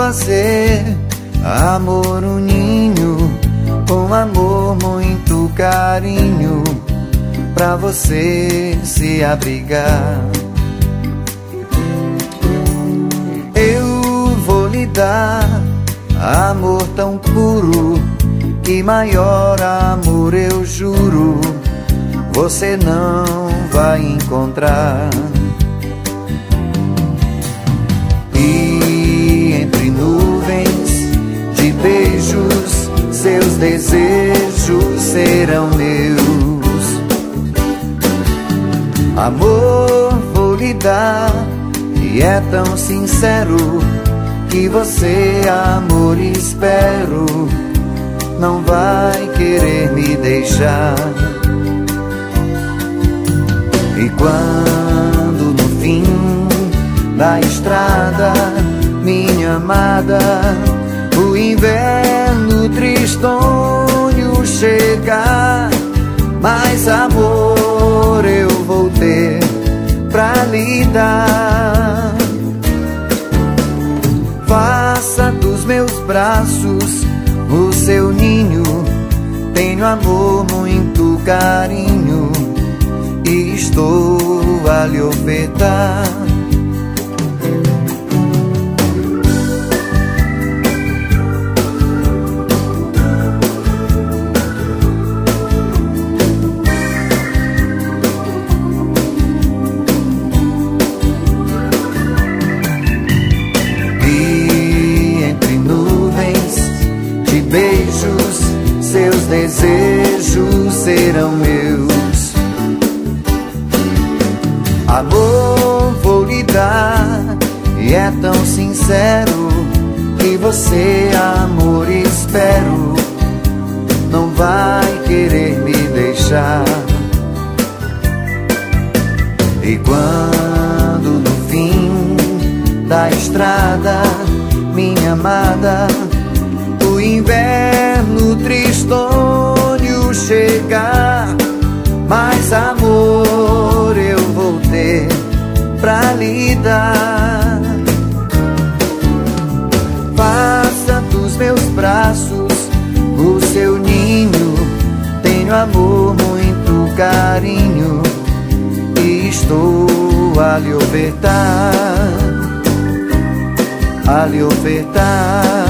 fazer amor um ninho, com amor, muito carinho, pra você se abrigar. Eu vou lhe dar amor tão puro, que maior amor eu juro você não vai encontrar. E entre nuvens de beijos, seus desejos serão meus. Amor vou lhe dar, e é tão sincero, que você, amor, espero, não vai querer me deixar. E quando no fim da estrada, minha amada, o inverno tristonho chegar, mais amor eu vou ter pra lhe dar. Faça dos meus braços o seu ninho, tenho amor, muito carinho, e estou a lhe ofertar. E entre nuvens de beijos, seus desejos serão meus. Amor vou lhe dar, e é tão sincero, que você, amor, espero, não vai querer me deixar. E quando no fim da estrada, minha amada, o inverno tristonho chegar, mais amor eu vou ter pra lhe dar. Faça dos meus braços o seu ninho, tenho amor, muito carinho, e estou a lhe ofertar, a lhe ofertar.